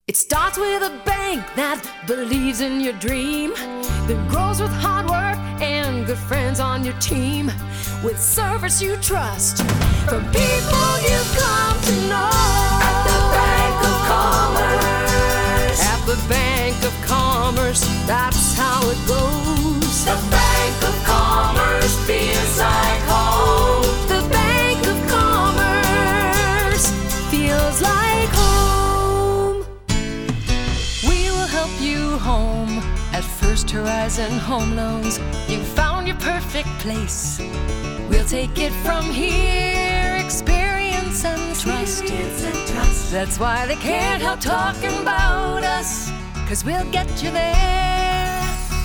It starts with a bank that believes in your dream, then grows with hard work and good friends on your team, with service you trust from people you've come to know. At the Bank of Commerce. At the Bank of Commerce, that's how it goes. The Bank of Commerce feels like home. The Bank of Commerce feels like home. We will help you home at First Horizon Home Loans. You found your perfect place. We'll take it from here. Experience and trust. That's why they can't help talking about us, 'cause we'll get you there.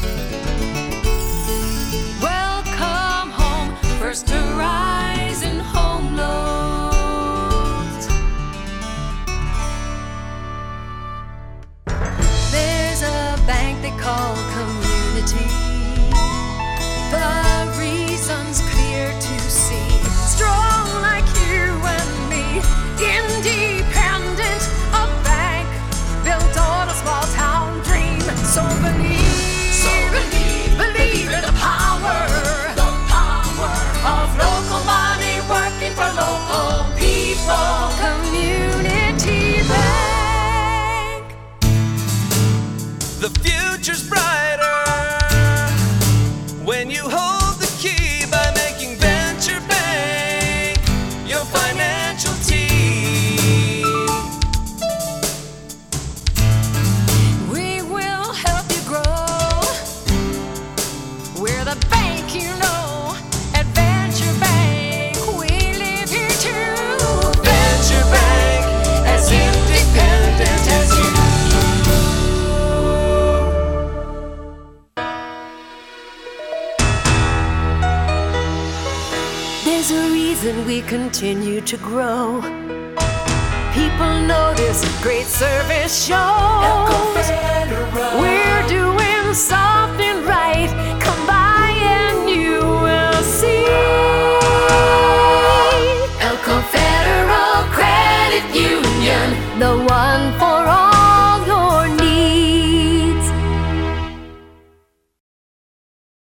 Welcome home, First Horizon Home Loans. There's a bank they call Community. The reason's clear to see. Strong like you and me, independent, a bank built on a small town dream. So believe in the power of local money working for local people. Community Bank. The future's brighter when you hold the key by making Venture Bank your financial team. We will help you grow. We're the bank you know. At Venture Bank, we live here too. Venture Bank, as independent as you. There's a reason we continue to grow. People notice great service shows.